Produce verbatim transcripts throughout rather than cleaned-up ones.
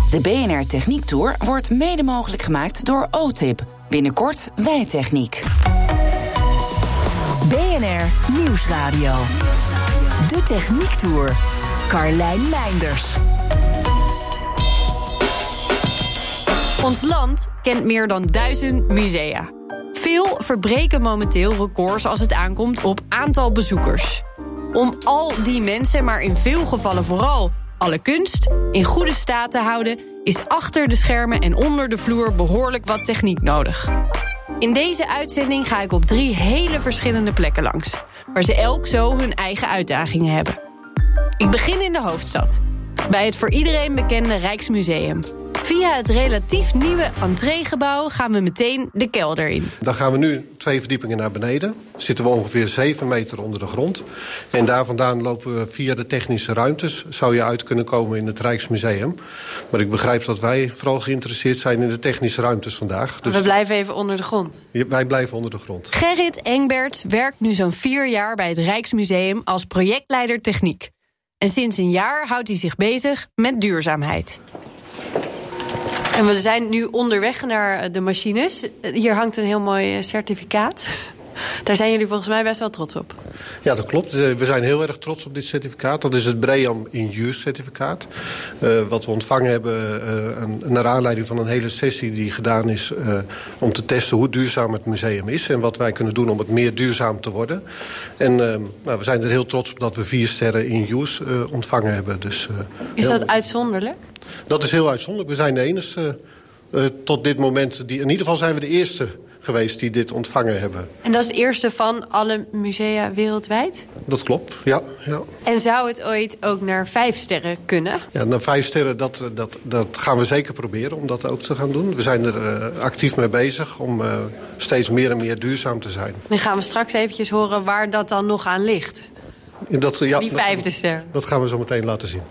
De B N R Techniek Tour wordt mede mogelijk gemaakt door O T I P. Binnenkort Wijtechniek. B N R Nieuwsradio. De Techniek Tour. Carlijn Meinders. Ons land kent meer dan duizend musea. Veel verbreken momenteel records als het aankomt op aantal bezoekers. Om al die mensen, maar in veel gevallen vooral alle kunst, in goede staat te houden, is achter de schermen en onder de vloer behoorlijk wat techniek nodig. In deze uitzending ga ik op drie hele verschillende plekken langs, waar ze elk zo hun eigen uitdagingen hebben. Ik begin in de hoofdstad, bij het voor iedereen bekende Rijksmuseum. Via het relatief nieuwe entreegebouw gaan we meteen de kelder in. Dan gaan we nu twee verdiepingen naar beneden. Zitten we ongeveer zeven meter onder de grond. En daar vandaan lopen we via de technische ruimtes. Zou je uit kunnen komen in het Rijksmuseum. Maar ik begrijp dat wij vooral geïnteresseerd zijn in de technische ruimtes vandaag. Dus we blijven even onder de grond. Wij blijven onder de grond. Gerrit Engberts werkt nu zo'n vier jaar bij het Rijksmuseum als projectleider techniek. En sinds een jaar houdt hij zich bezig met duurzaamheid. En we zijn nu onderweg naar de machines. Hier hangt een heel mooi certificaat. Daar zijn jullie volgens mij best wel trots op. Ja, dat klopt. We zijn heel erg trots op dit certificaat. Dat is het BREEAM in-use certificaat. Uh, wat we ontvangen hebben uh, naar aanleiding van een hele sessie die gedaan is uh, om te testen hoe duurzaam het museum is en wat wij kunnen doen om het meer duurzaam te worden. En uh, nou, we zijn er heel trots op dat we vier sterren in-use uh, ontvangen hebben. Dus, uh, is dat heel... uitzonderlijk? Dat is heel uitzonderlijk. We zijn de enige uh, tot dit moment. Die, in ieder geval zijn we de eerste geweest die dit ontvangen hebben. En dat is het eerste van alle musea wereldwijd? Dat klopt, ja. ja. En zou het ooit ook naar vijf sterren kunnen? Ja, naar vijf sterren, dat, dat, dat gaan we zeker proberen om dat ook te gaan doen. We zijn er uh, actief mee bezig om uh, steeds meer en meer duurzaam te zijn. Dan gaan we straks eventjes horen waar dat dan nog aan ligt. Dat, ja, Die vijfde ster. Dat gaan we zo meteen laten zien.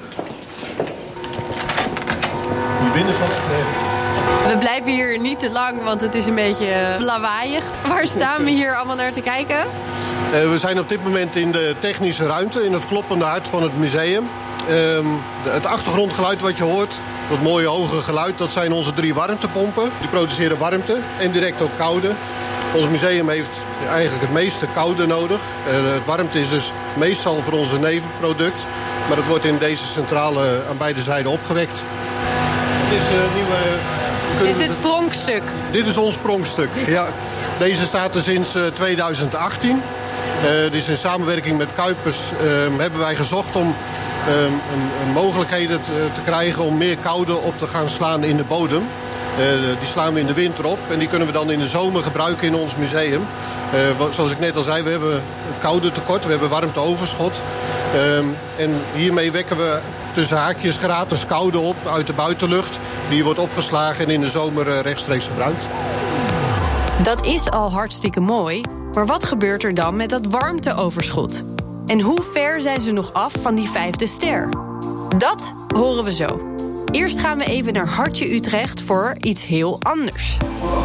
Binnen zal We blijven hier niet te lang, want het is een beetje lawaaiig. Waar staan we hier allemaal naar te kijken? Uh, we zijn op dit moment in de technische ruimte, in het kloppende hart van het museum. Uh, de, het achtergrondgeluid wat je hoort, dat mooie hoge geluid, dat zijn onze drie warmtepompen. Die produceren warmte en direct ook koude. Ons museum heeft eigenlijk het meeste koude nodig. Uh, het warmte is dus meestal voor onze nevenproduct. Maar het wordt in deze centrale aan beide zijden opgewekt. Dit is, uh, nieuwe, dit is het pronkstuk. Dit is ons pronkstuk, ja. Deze staat er sinds uh, tweeduizend achttien. Uh, dit is in samenwerking met Kuipers uh, hebben wij gezocht om uh, een, een mogelijkheden te, te krijgen om meer koude op te gaan slaan in de bodem. Uh, die slaan we in de winter op en die kunnen we dan in de zomer gebruiken in ons museum. Uh, zoals ik net al zei, we hebben een koude tekort, we hebben warmteoverschot. Uh, en hiermee wekken we tussen haakjes gratis koude op uit de buitenlucht. Die wordt opgeslagen en in de zomer uh, rechtstreeks gebruikt. Dat is al hartstikke mooi, maar wat gebeurt er dan met dat warmteoverschot? En hoe ver zijn ze nog af van die vijfde ster? Dat horen we zo. Eerst gaan we even naar Hartje Utrecht voor iets heel anders.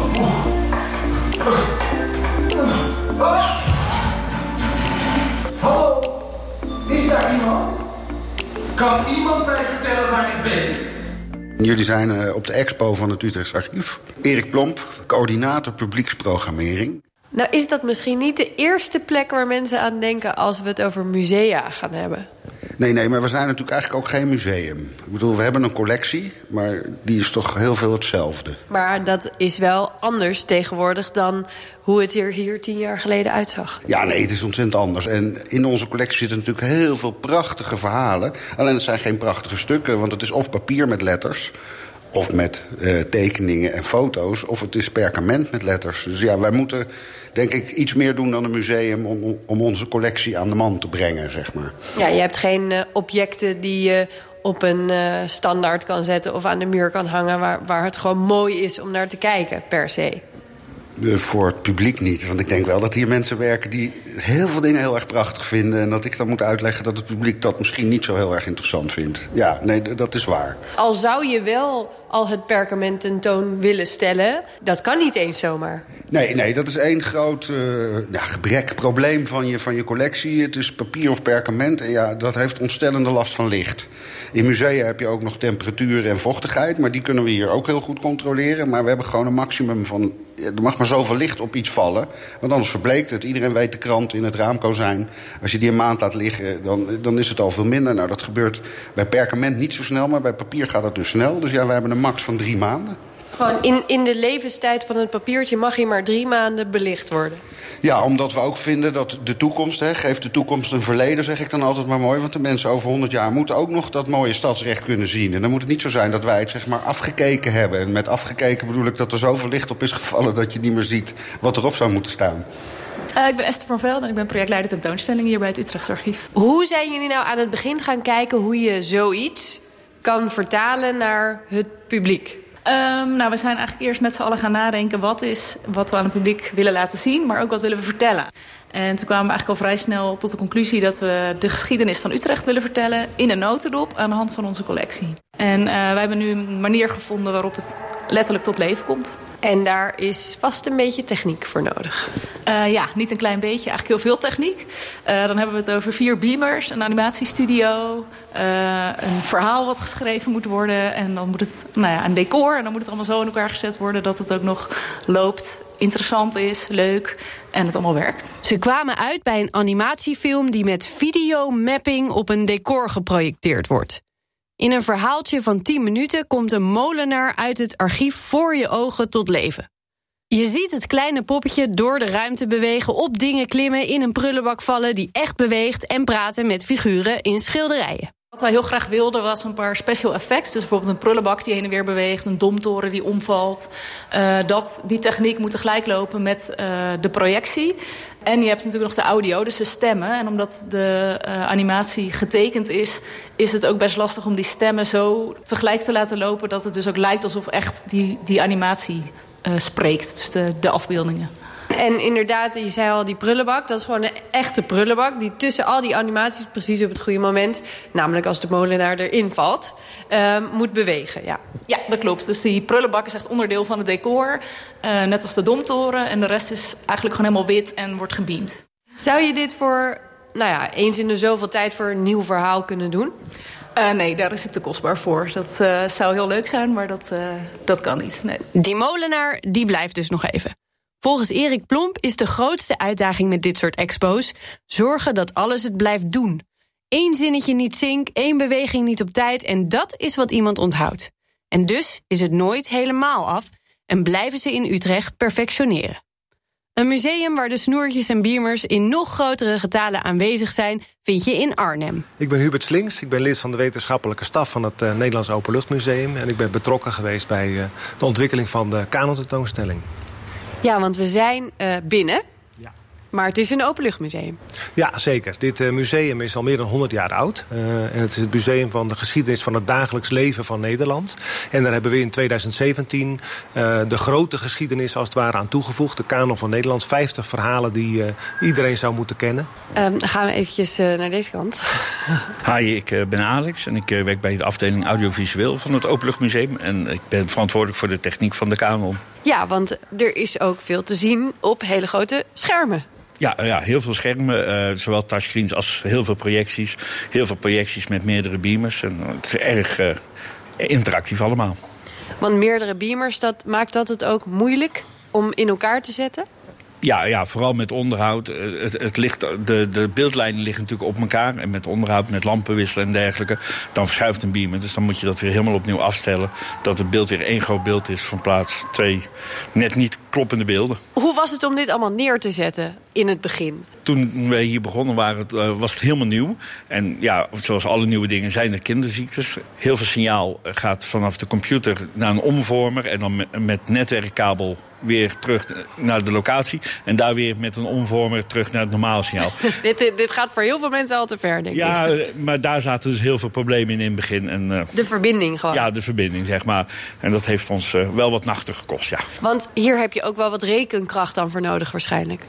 Hallo, is daar iemand? Kan iemand mij vertellen waar ik ben? Jullie zijn uh, op de expo van het Utrechts Archief. Erik Plomp, coördinator publieksprogrammering. Nou is dat misschien niet de eerste plek waar mensen aan denken als we het over musea gaan hebben. Nee, nee, maar we zijn natuurlijk eigenlijk ook geen museum. Ik bedoel, we hebben een collectie, maar die is toch heel veel hetzelfde. Maar dat is wel anders tegenwoordig dan hoe het er hier tien jaar geleden uitzag. Ja, nee, het is ontzettend anders. En in onze collectie zitten natuurlijk heel veel prachtige verhalen. Alleen het zijn geen prachtige stukken, want het is of papier met letters, of met uh, tekeningen en foto's, of het is perkament met letters. Dus ja, wij moeten, denk ik, iets meer doen dan een museum om, om onze collectie aan de man te brengen, zeg maar. Ja, je hebt geen uh, objecten die je op een uh, standaard kan zetten of aan de muur kan hangen, waar, waar het gewoon mooi is om naar te kijken, per se. Uh, voor het publiek niet. Want ik denk wel dat hier mensen werken die heel veel dingen heel erg prachtig vinden. En dat ik dan moet uitleggen dat het publiek dat misschien niet zo heel erg interessant vindt. Ja, nee, dat is waar. Al zou je wel al het perkament tentoon willen stellen. Dat kan niet eens zomaar. Nee, nee, dat is één groot uh, ja, gebrek, probleem van je, van je collectie. Het is papier of perkament en ja, dat heeft ontstellende last van licht. In musea heb je ook nog temperatuur en vochtigheid, maar die kunnen we hier ook heel goed controleren. Maar we hebben gewoon een maximum van, er mag maar zoveel licht op iets vallen, want anders verbleekt het. Iedereen weet de krant in het raamkozijn. Als je die een maand laat liggen, dan, dan is het al veel minder. Nou, dat gebeurt bij perkament niet zo snel, maar bij papier gaat het dus snel. Dus ja, we hebben een max van drie maanden. Gewoon in, in de levenstijd van het papiertje mag hij maar drie maanden belicht worden. Ja, omdat we ook vinden dat de toekomst, hè, geeft de toekomst een verleden, zeg ik dan altijd maar mooi. Want de mensen over honderd jaar moeten ook nog dat mooie stadsrecht kunnen zien. En dan moet het niet zo zijn dat wij het zeg maar afgekeken hebben. En met afgekeken bedoel ik dat er zoveel licht op is gevallen dat je niet meer ziet wat erop zou moeten staan. Uh, ik ben Esther van Velde en ik ben projectleider tentoonstelling hier bij het Utrechtse Archief. Hoe zijn jullie nou aan het begin gaan kijken hoe je zoiets kan vertalen naar het publiek? Um, nou, we zijn eigenlijk eerst met z'n allen gaan nadenken wat is wat we aan het publiek willen laten zien, maar ook wat willen we vertellen. En toen kwamen we eigenlijk al vrij snel tot de conclusie dat we de geschiedenis van Utrecht willen vertellen in een notendop aan de hand van onze collectie. En uh, wij hebben nu een manier gevonden waarop het letterlijk tot leven komt. En daar is vast een beetje techniek voor nodig. Uh, ja, niet een klein beetje, eigenlijk heel veel techniek. Uh, dan hebben we het over vier beamers, een animatiestudio, uh, een verhaal wat geschreven moet worden. En dan moet het, nou ja, een decor. En dan moet het allemaal zo in elkaar gezet worden dat het ook nog loopt, interessant is, leuk en het allemaal werkt. Ze kwamen uit bij een animatiefilm die met videomapping op een decor geprojecteerd wordt. In een verhaaltje van tien minuten komt een molenaar uit het archief voor je ogen tot leven. Je ziet het kleine poppetje door de ruimte bewegen, op dingen klimmen, in een prullenbak vallen die echt beweegt en praten met figuren in schilderijen. Wat wij heel graag wilden was een paar special effects. Dus bijvoorbeeld een prullenbak die heen en weer beweegt, een domtoren die omvalt. Uh, dat, die techniek moet tegelijk lopen met uh, de projectie. En je hebt natuurlijk nog de audio, dus de stemmen. En omdat de uh, animatie getekend is, is het ook best lastig om die stemmen zo tegelijk te laten lopen dat het dus ook lijkt alsof echt die, die animatie uh, spreekt. Dus de, de afbeeldingen. En inderdaad, je zei al, die prullenbak, dat is gewoon een echte prullenbak die tussen al die animaties precies op het goede moment, namelijk als de molenaar erin valt, uh, moet bewegen. Ja. ja, dat klopt. Dus die prullenbak is echt onderdeel van het decor, uh, net als de domtoren. En de rest is eigenlijk gewoon helemaal wit en wordt gebeamd. Zou je dit voor, nou ja, eens in de zoveel tijd voor een nieuw verhaal kunnen doen? Uh, nee, daar is het te kostbaar voor. Dat uh, zou heel leuk zijn, maar dat, uh, dat kan niet. Nee. Die molenaar, die blijft dus nog even. Volgens Erik Plomp is de grootste uitdaging met dit soort expo's zorgen dat alles het blijft doen. Eén zinnetje niet zink, één beweging niet op tijd en dat is wat iemand onthoudt. En dus is het nooit helemaal af en blijven ze in Utrecht perfectioneren. Een museum waar de snoertjes en beamers in nog grotere getalen aanwezig zijn, vind je in Arnhem. Ik ben Hubert Slinks, ik ben lid van de wetenschappelijke staf van het uh, Nederlands Openluchtmuseum en ik ben betrokken geweest bij uh, de ontwikkeling van de Kanon-tentoonstelling. Ja, want we zijn uh, binnen, ja. Maar het is een openluchtmuseum. Ja, zeker. Dit uh, museum is al meer dan honderd jaar oud. Uh, en het is het museum van de geschiedenis van het dagelijks leven van Nederland. En daar hebben we in tweeduizend zeventien uh, de grote geschiedenis als het ware aan toegevoegd. De Kanon van Nederland, vijftig verhalen die uh, iedereen zou moeten kennen. Um, dan gaan we eventjes uh, naar deze kant. Hi, ik uh, ben Alex en ik uh, werk bij de afdeling audiovisueel van het Openluchtmuseum. En ik ben verantwoordelijk voor de techniek van de Kanon. Ja, want er is ook veel te zien op hele grote schermen. Ja, ja, heel veel schermen, uh, zowel touchscreens als heel veel projecties. Heel veel projecties met meerdere beamers. En het is erg uh, interactief allemaal. Want meerdere beamers, dat maakt dat het ook moeilijk om in elkaar te zetten? Ja, ja, vooral met onderhoud. Het, het ligt, de, de beeldlijnen liggen natuurlijk op elkaar. En met onderhoud, met lampen wisselen en dergelijke, dan verschuift een beamer. Dus dan moet je dat weer helemaal opnieuw afstellen. Dat het beeld weer één groot beeld is van plaats twee net niet kloppende beelden. Hoe was het om dit allemaal neer te zetten in het begin? Toen wij hier begonnen waren, was het helemaal nieuw. En ja, zoals alle nieuwe dingen zijn er kinderziektes. Heel veel signaal gaat vanaf de computer naar een omvormer. En dan met, met netwerkkabel weer terug naar de locatie. En daar weer met een omvormer terug naar het normale signaal. dit, dit gaat voor heel veel mensen al te ver, denk ja, ik. Ja, maar daar zaten dus heel veel problemen in in het begin. En, uh, de verbinding gewoon. Ja, de verbinding, zeg maar. En dat heeft ons uh, wel wat nachten gekost, ja. Want hier heb je ook wel wat rekenkracht dan voor nodig waarschijnlijk. Ja,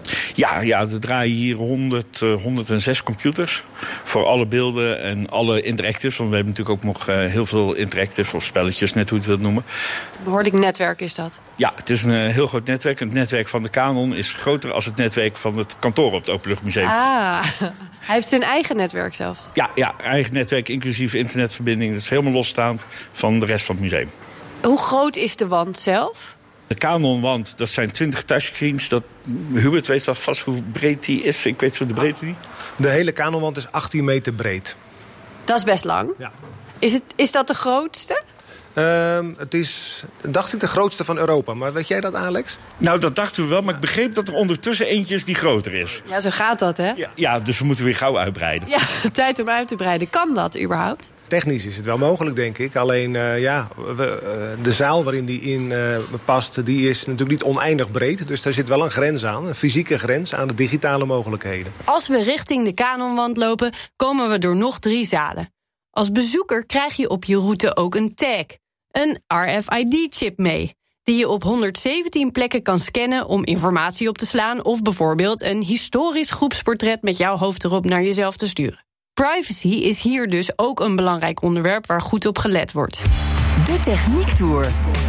Ja, ja, er draaien hier honderd, uh, honderdzes computers voor alle beelden en alle interactives. Want we hebben natuurlijk ook nog uh, heel veel interactives of spelletjes, net hoe je het wilt noemen. Behoorlijk netwerk is dat? Ja, het is een uh, heel groot netwerk. Het netwerk van de Canon is groter als het netwerk van het kantoor op het Openluchtmuseum. Ah, hij heeft zijn eigen netwerk zelf? Ja, ja, eigen netwerk, inclusief internetverbinding. Dat is helemaal losstaand van de rest van het museum. Hoe groot is de wand zelf? De Canon-wand, dat zijn twintig touchscreens. Dat, Hubert weet dat vast hoe breed die is. Ik weet zo de breedte niet. De hele Canon-wand is achttien meter breed. Dat is best lang. Ja. Is, het, is dat de grootste? Uh, het is, dacht ik, de grootste van Europa. Maar weet jij dat, Alex? Nou, dat dachten we wel. Maar ik begreep dat er ondertussen eentje is die groter is. Ja, zo gaat dat, hè? Ja, ja, dus we moeten weer gauw uitbreiden. Ja, tijd om uit te breiden. Kan dat überhaupt? Technisch is het wel mogelijk, denk ik. Alleen, uh, ja, we, uh, de zaal waarin die in uh, past, die is natuurlijk niet oneindig breed. Dus daar zit wel een grens aan, een fysieke grens aan de digitale mogelijkheden. Als we richting de Canonwand lopen, komen we door nog drie zalen. Als bezoeker krijg je op je route ook een tag, een R F I D-chip mee, die je op honderdzeventien plekken kan scannen om informatie op te slaan of bijvoorbeeld een historisch groepsportret met jouw hoofd erop naar jezelf te sturen. Privacy is hier dus ook een belangrijk onderwerp waar goed op gelet wordt. De Techniektour.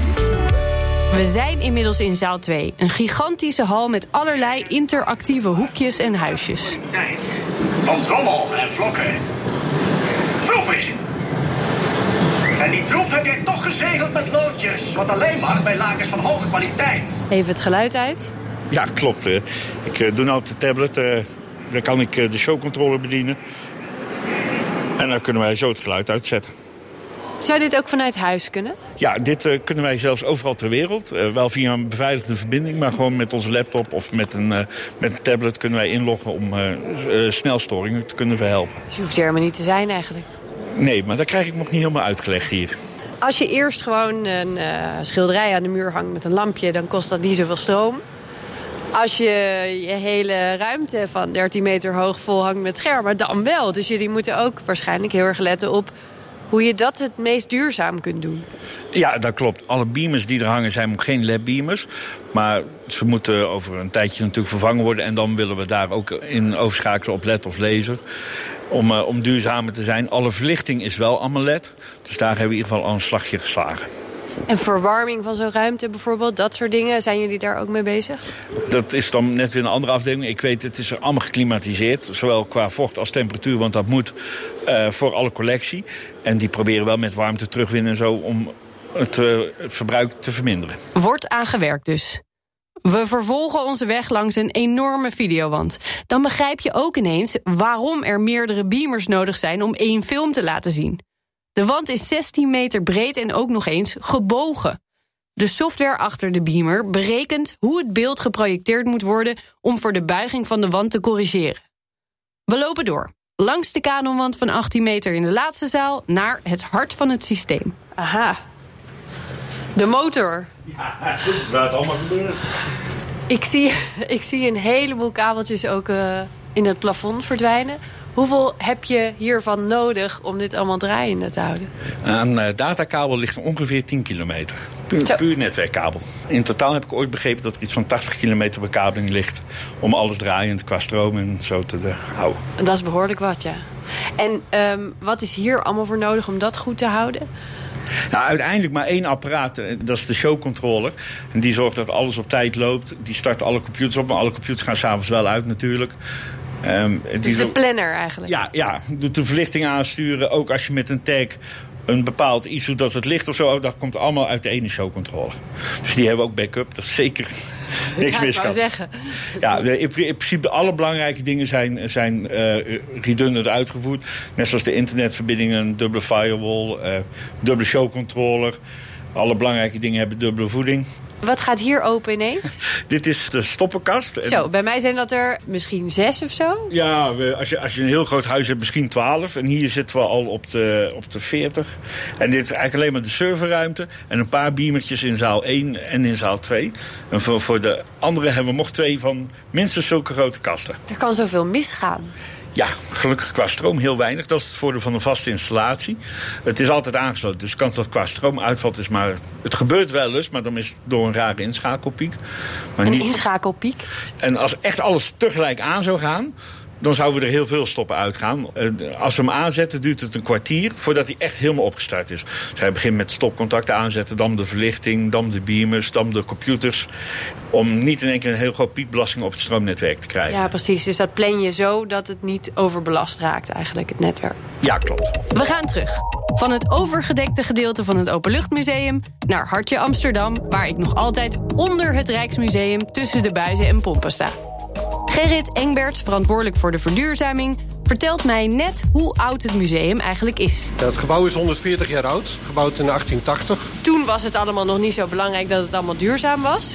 We zijn inmiddels in zaal twee. Een gigantische hal met allerlei interactieve hoekjes en huisjes. Tijd van trommel en vlokken. Troep is het. En die troep heb jij toch gezegeld met loodjes. Wat alleen mag bij lakens van hoge kwaliteit. Even het geluid uit. Ja, klopt. Ik uh, doe nou op de tablet. Uh, daar kan ik uh, de showcontroller bedienen. En dan kunnen wij zo het geluid uitzetten. Zou dit ook vanuit huis kunnen? Ja, dit uh, kunnen wij zelfs overal ter wereld. Uh, wel via een beveiligde verbinding, maar gewoon met onze laptop of met een, uh, met een tablet kunnen wij inloggen om uh, uh, snelstoringen te kunnen verhelpen. Dus je hoeft er helemaal niet te zijn eigenlijk? Nee, maar dat krijg ik nog niet helemaal uitgelegd hier. Als je eerst gewoon een uh, schilderij aan de muur hangt met een lampje, dan kost dat niet zoveel stroom. Als je je hele ruimte van dertien meter hoog vol hangt met schermen, dan wel. Dus jullie moeten ook waarschijnlijk heel erg letten op hoe je dat het meest duurzaam kunt doen. Ja, dat klopt. Alle beamers die er hangen zijn geen L E D-beamers. Maar ze moeten over een tijdje natuurlijk vervangen worden. En dan willen we daar ook in overschakelen op L E D of laser. Om, uh, om duurzamer te zijn. Alle verlichting is wel allemaal L E D. Dus daar hebben we in ieder geval al een slagje geslagen. En verwarming van zo'n ruimte bijvoorbeeld, dat soort dingen, zijn jullie daar ook mee bezig? Dat is dan net weer een andere afdeling. Ik weet, het is allemaal geklimatiseerd, zowel qua vocht als temperatuur, want dat moet uh, voor alle collectie. En die proberen wel met warmte terugwinnen en zo om het, uh, het verbruik te verminderen. Wordt aangewerkt dus. We vervolgen onze weg langs een enorme videowand. Dan begrijp je ook ineens waarom er meerdere beamers nodig zijn om één film te laten zien. De wand is zestien meter breed en ook nog eens gebogen. De software achter de beamer berekent hoe het beeld geprojecteerd moet worden om voor de buiging van de wand te corrigeren. We lopen door, langs de Canonwand van achttien meter in de laatste zaal naar het hart van het systeem. Aha, de motor. Ja, dat is waar het allemaal gebeurt. Ik zie, ik zie een heleboel kabeltjes ook uh, in het plafond verdwijnen. Hoeveel heb je hiervan nodig om dit allemaal draaiende te houden? Aan uh, datakabel ligt ongeveer tien kilometer. Puur, puur netwerkkabel. In totaal heb ik ooit begrepen dat er iets van tachtig kilometer bekabeling ligt om alles draaiend qua stroom en zo te de, houden. Dat is behoorlijk wat, ja. En um, wat is hier allemaal voor nodig om dat goed te houden? Nou, uiteindelijk maar één apparaat, dat is de showcontroller. En die zorgt dat alles op tijd loopt. Die start alle computers op, maar alle computers gaan 's avonds wel uit natuurlijk. Um, dus die de planner eigenlijk? Ja, ja, doet de verlichting aansturen. Ook als je met een tag een bepaald iets doet dat het licht of zo, dat komt allemaal uit de ene showcontroller. Dus die hebben ook backup, dat is zeker niks ja, mis kan. Ik wou zeggen. Ja, in, in principe alle belangrijke dingen zijn, zijn uh, redundant uitgevoerd. Net zoals de internetverbindingen, een dubbele firewall, uh, dubbele showcontroller. Alle belangrijke dingen hebben dubbele voeding. Wat gaat hier open ineens? Dit is de stoppenkast. Zo, bij mij zijn dat er misschien zes of zo? Ja, als je, als je een heel groot huis hebt, misschien twaalf. En hier zitten we al op de, op de veertig. En dit is eigenlijk alleen maar de serverruimte. En een paar beamertjes in zaal één en in zaal twee. En voor, voor de andere hebben we nog twee van minstens zulke grote kasten. Er kan zoveel misgaan. Ja, gelukkig qua stroom heel weinig. Dat is het voordeel van een vaste installatie. Het is altijd aangesloten, dus kans dat qua stroom uitvalt is maar... Het gebeurt wel eens, maar dan is het door een rare inschakelpiek. Maar een niet... inschakelpiek? En als echt alles tegelijk aan zou gaan... dan zouden we er heel veel stoppen uitgaan. Als we hem aanzetten, duurt het een kwartier voordat hij echt helemaal opgestart is. Dus hij begint met stopcontacten aanzetten, dan de verlichting, dan de beamers, dan de computers. Om niet in één keer een heel groot piekbelasting op het stroomnetwerk te krijgen. Ja, precies. Dus dat plan je zo dat het niet overbelast raakt eigenlijk, het netwerk. Ja, klopt. We gaan terug. Van het overgedekte gedeelte van het Openluchtmuseum naar Hartje Amsterdam, waar ik nog altijd onder het Rijksmuseum tussen de buizen en pompen sta. Gerrit Engberts, verantwoordelijk voor de verduurzaming, vertelt mij net hoe oud het museum eigenlijk is. Ja, het gebouw is honderdveertig jaar oud, gebouwd in achttien tachtig. Toen was het allemaal nog niet zo belangrijk dat het allemaal duurzaam was.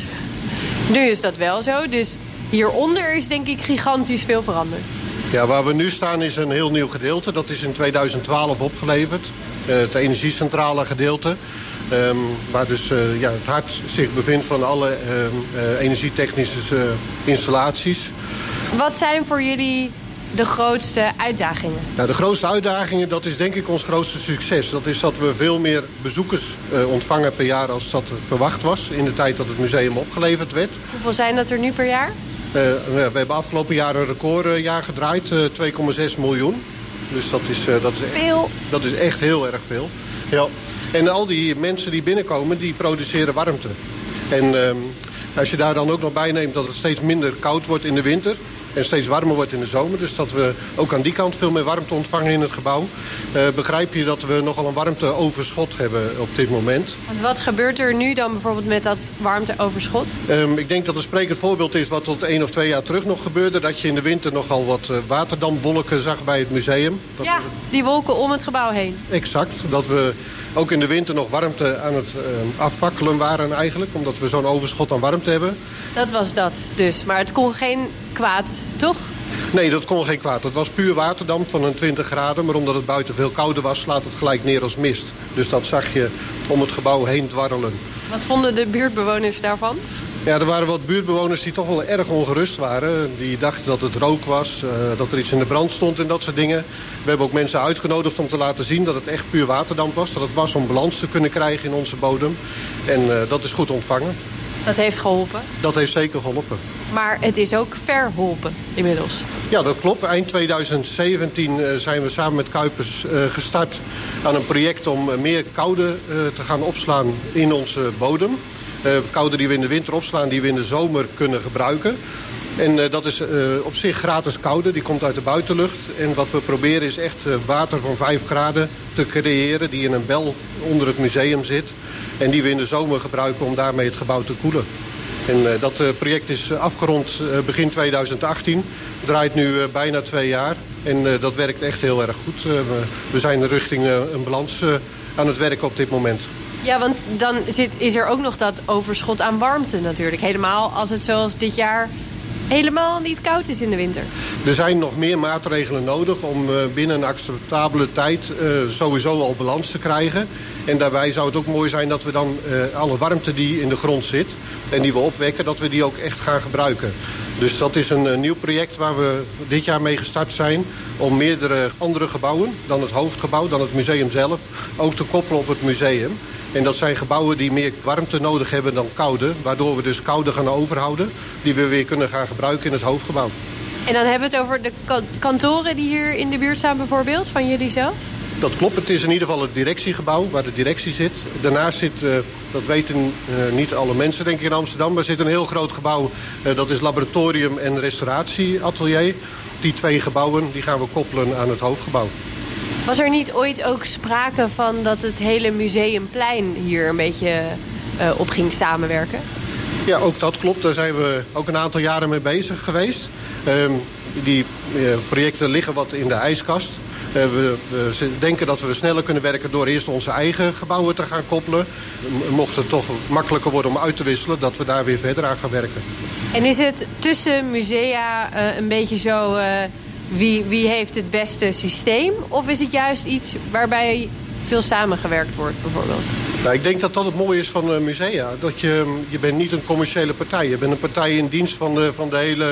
Nu is dat wel zo, dus hieronder is denk ik gigantisch veel veranderd. Ja, waar we nu staan is een heel nieuw gedeelte. Dat is in tweeduizend twaalf opgeleverd. Uh, het energiecentrale gedeelte. Um, waar dus uh, ja, het hart zich bevindt van alle uh, uh, energietechnische uh, installaties. Wat zijn voor jullie de grootste uitdagingen? Nou, de grootste uitdagingen, dat is denk ik ons grootste succes. Dat is dat we veel meer bezoekers uh, ontvangen per jaar als dat verwacht was. In de tijd dat het museum opgeleverd werd. Hoeveel zijn dat er nu per jaar? Uh, we hebben afgelopen jaar een recordjaar gedraaid, uh, twee komma zes miljoen. Dus dat is, uh, dat, is echt, veel. dat is echt heel erg veel. Ja. En al die mensen die binnenkomen, die produceren warmte. En uh, als je daar dan ook nog bij neemt dat het steeds minder koud wordt in de winter... en steeds warmer wordt in de zomer, dus dat we ook aan die kant veel meer warmte ontvangen in het gebouw... Uh, begrijp je dat we nogal een warmteoverschot hebben op dit moment. En wat gebeurt er nu dan bijvoorbeeld met dat warmteoverschot? Um, ik denk dat een sprekend voorbeeld is wat tot één of twee jaar terug nog gebeurde. Dat je in de winter nogal wat uh, waterdampwolken zag bij het museum. Dat ja, we... die wolken om het gebouw heen. Exact, dat we ook in de winter nog warmte aan het uh, afvakkelen waren eigenlijk. Omdat we zo'n overschot aan warmte hebben. Dat was dat dus, maar het kon geen kwaad, toch? Nee, dat kon geen kwaad. Het was puur waterdamp van een twintig graden. Maar omdat het buiten veel kouder was, slaat het gelijk neer als mist. Dus dat zag je om het gebouw heen dwarrelen. Wat vonden de buurtbewoners daarvan? Ja, er waren wat buurtbewoners die toch wel erg ongerust waren. Die dachten dat het rook was, uh, dat er iets in de brand stond en dat soort dingen. We hebben ook mensen uitgenodigd om te laten zien dat het echt puur waterdamp was. Dat het was om balans te kunnen krijgen in onze bodem. En uh, dat is goed ontvangen. Dat heeft geholpen? Dat heeft zeker geholpen. Maar het is ook verholpen inmiddels. Ja, dat klopt. Eind tweeduizend zeventien uh, zijn we samen met Kuipers uh, gestart aan een project om uh, meer koude uh, te gaan opslaan in onze bodem. Uh, koude die we in de winter opslaan, die we in de zomer kunnen gebruiken. En uh, dat is uh, op zich gratis koude, die komt uit de buitenlucht. En wat we proberen is echt uh, water van vijf graden te creëren... die in een bel onder het museum zit. En die we in de zomer gebruiken om daarmee het gebouw te koelen. En uh, dat uh, project is afgerond uh, begin tweeduizend achttien. Draait nu uh, bijna twee jaar. En uh, dat werkt echt heel erg goed. Uh, we, we zijn richting uh, een balans uh, aan het werken op dit moment. Ja, want dan zit, is er ook nog dat overschot aan warmte natuurlijk. Helemaal als het zoals dit jaar helemaal niet koud is in de winter. Er zijn nog meer maatregelen nodig om uh, binnen een acceptabele tijd uh, sowieso al balans te krijgen. En daarbij zou het ook mooi zijn dat we dan uh, alle warmte die in de grond zit en die we opwekken, dat we die ook echt gaan gebruiken. Dus dat is een uh, nieuw project waar we dit jaar mee gestart zijn om meerdere andere gebouwen dan het hoofdgebouw, dan het museum zelf, ook te koppelen op het museum. En dat zijn gebouwen die meer warmte nodig hebben dan koude, waardoor we dus koude gaan overhouden, die we weer kunnen gaan gebruiken in het hoofdgebouw. En dan hebben we het over de kantoren die hier in de buurt staan bijvoorbeeld, van jullie zelf? Dat klopt, het is in ieder geval het directiegebouw waar de directie zit. Daarnaast zit, uh, dat weten uh, niet alle mensen denk ik in Amsterdam, maar zit een heel groot gebouw. Uh, dat is laboratorium en restauratieatelier. Die twee gebouwen die gaan we koppelen aan het hoofdgebouw. Was er niet ooit ook sprake van dat het hele museumplein hier een beetje uh, op ging samenwerken? Ja, ook dat klopt. Daar zijn we ook een aantal jaren mee bezig geweest. Uh, die uh, projecten liggen wat in de ijskast. Uh, we, we denken dat we sneller kunnen werken door eerst onze eigen gebouwen te gaan koppelen. Mocht het toch makkelijker worden om uit te wisselen, dat we daar weer verder aan gaan werken. En is het tussen musea uh, een beetje zo... Uh, Wie, wie heeft het beste systeem? Of is het juist iets waarbij veel samengewerkt wordt bijvoorbeeld? Nou, ik denk dat dat het mooie is van uh, musea. Dat je, je bent niet een commerciële partij. Je bent een partij in dienst van de, van de hele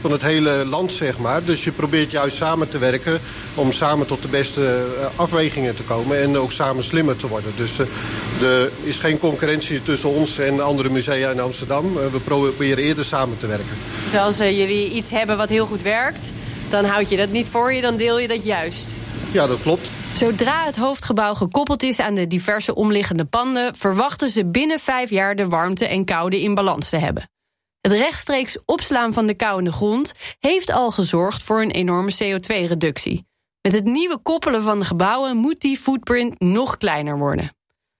van het hele land, zeg maar. Dus je probeert juist samen te werken om samen tot de beste afwegingen te komen en ook samen slimmer te worden. Dus uh, er is geen concurrentie tussen ons en andere musea in Amsterdam. Uh, we proberen eerder samen te werken. Dus als uh, jullie iets hebben wat heel goed werkt, dan houd je dat niet voor je, dan deel je dat juist. Ja, dat klopt. Zodra het hoofdgebouw gekoppeld is aan de diverse omliggende panden, verwachten ze binnen vijf jaar de warmte en koude in balans te hebben. Het rechtstreeks opslaan van de kou in de grond heeft al gezorgd voor een enorme C O twee reductie. Met het nieuwe koppelen van de gebouwen moet die footprint nog kleiner worden.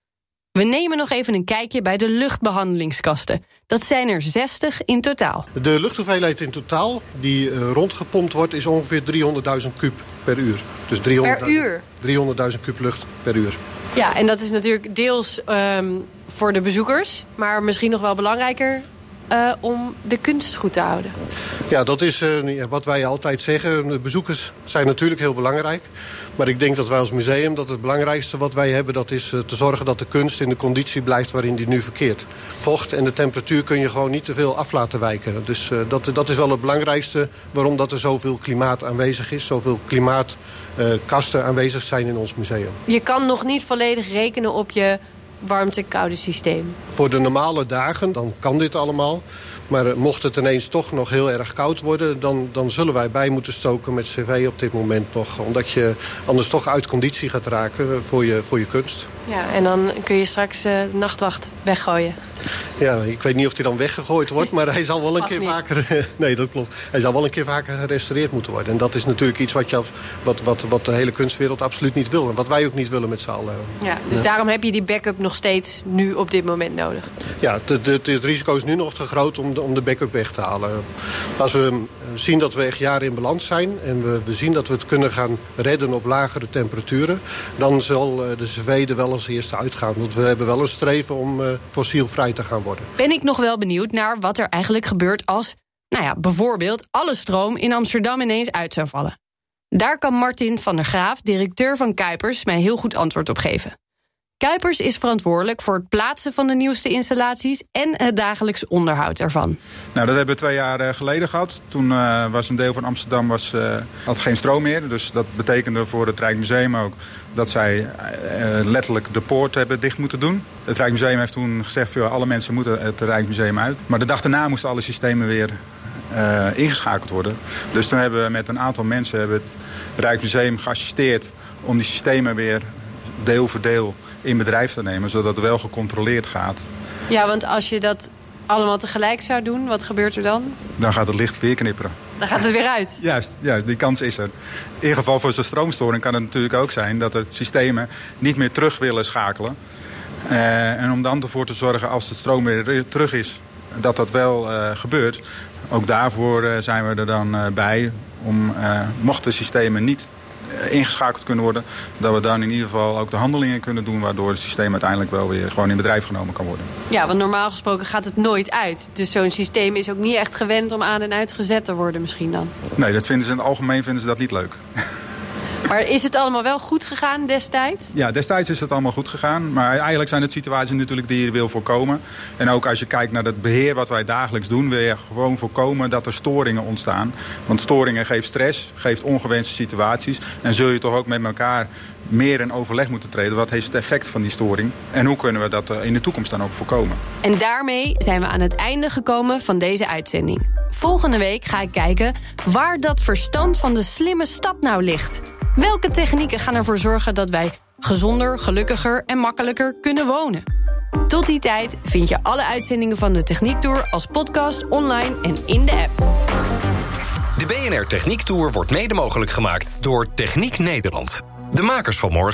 We nemen nog even een kijkje bij de luchtbehandelingskasten. Dat zijn er zestig in totaal. De luchthoeveelheid in totaal die uh, rondgepompt wordt is ongeveer driehonderdduizend kub per uur. Dus per uur? driehonderdduizend kub lucht per uur. Ja, en dat is natuurlijk deels um, voor de bezoekers, maar misschien nog wel belangrijker Uh, om de kunst goed te houden. Ja, dat is uh, wat wij altijd zeggen. De bezoekers zijn natuurlijk heel belangrijk. Maar ik denk dat wij als museum, dat het belangrijkste wat wij hebben, dat is uh, te zorgen dat de kunst in de conditie blijft waarin die nu verkeert. Vocht en de temperatuur kun je gewoon niet te veel af laten wijken. Dus uh, dat, dat is wel het belangrijkste waarom dat er zoveel klimaat aanwezig is. Zoveel klimaatkasten uh, aanwezig zijn in ons museum. Je kan nog niet volledig rekenen op je warmte-koude systeem. Voor de normale dagen, dan kan dit allemaal. Maar mocht het ineens toch nog heel erg koud worden, dan, dan zullen wij bij moeten stoken met cv op dit moment nog. Omdat je anders toch uit conditie gaat raken voor je, voor je kunst. Ja, en dan kun je straks uh, de nachtwacht weggooien. Ja, ik weet niet of hij dan weggegooid wordt, maar hij zal wel een keer vaker. Nee, dat klopt. Hij zal wel een keer vaker gerestaureerd moeten worden. En dat is natuurlijk iets wat, je, wat, wat, wat de hele kunstwereld absoluut niet wil. En wat wij ook niet willen met z'n allen. Ja, dus ja. Daarom heb je die backup nog steeds nu op dit moment nodig. Ja, het, het, het risico is nu nog te groot om de, om de backup weg te halen. Als we zien dat we echt jaren in balans zijn en we, we zien dat we het kunnen gaan redden op lagere temperaturen, dan zal de cv er wel als eerste uitgaan. Want we hebben wel een streven om uh, fossielvrij te gaan worden. Ben ik nog wel benieuwd naar wat er eigenlijk gebeurt als, nou ja, bijvoorbeeld alle stroom in Amsterdam ineens uit zou vallen. Daar kan Martin van der Graaf, directeur van Kuipers, mij heel goed antwoord op geven. Kuipers is verantwoordelijk voor het plaatsen van de nieuwste installaties en het dagelijks onderhoud ervan. Nou, dat hebben we twee jaar geleden gehad. Toen uh, was een deel van Amsterdam was, uh, had geen stroom meer. Dus dat betekende voor het Rijksmuseum ook dat zij uh, letterlijk de poort hebben dicht moeten doen. Het Rijksmuseum heeft toen gezegd dat alle mensen moeten het Rijksmuseum uit. Maar de dag daarna moesten alle systemen weer uh, ingeschakeld worden. Dus toen hebben we met een aantal mensen hebben het Rijksmuseum geassisteerd om die systemen weer deel voor deel in bedrijf te nemen, zodat het wel gecontroleerd gaat. Ja, want als je dat allemaal tegelijk zou doen, wat gebeurt er dan? Dan gaat het licht weer knipperen. Dan gaat het weer uit. Juist, juist, die kans is er. In ieder geval voor zo'n stroomstoring kan het natuurlijk ook zijn dat de systemen niet meer terug willen schakelen. Uh, en om dan ervoor te zorgen als de stroom weer terug is, dat dat wel uh, gebeurt. Ook daarvoor uh, zijn we er dan uh, bij om, uh, mochten de systemen niet ingeschakeld kunnen worden, dat we dan in ieder geval ook de handelingen kunnen doen waardoor het systeem uiteindelijk wel weer gewoon in bedrijf genomen kan worden. Ja, want normaal gesproken gaat het nooit uit. Dus zo'n systeem is ook niet echt gewend om aan en uitgezet te worden misschien dan. Nee, dat vinden ze in het algemeen vinden ze dat niet leuk. Maar is het allemaal wel goed gegaan destijds? Ja, destijds is het allemaal goed gegaan. Maar eigenlijk zijn het situaties natuurlijk die je wil voorkomen. En ook als je kijkt naar het beheer wat wij dagelijks doen, wil je gewoon voorkomen dat er storingen ontstaan. Want storingen geeft stress, geeft ongewenste situaties. En zul je toch ook met elkaar meer in overleg moeten treden. Wat is het effect van die storing? En hoe kunnen we dat in de toekomst dan ook voorkomen? En daarmee zijn we aan het einde gekomen van deze uitzending. Volgende week ga ik kijken waar dat verstand van de slimme stad nou ligt. Welke technieken gaan ervoor zorgen dat wij gezonder, gelukkiger en makkelijker kunnen wonen? Tot die tijd vind je alle uitzendingen van de Techniek Tour als podcast, online en in de app. De B N R Techniek Tour wordt mede mogelijk gemaakt door Techniek Nederland. De makers van morgen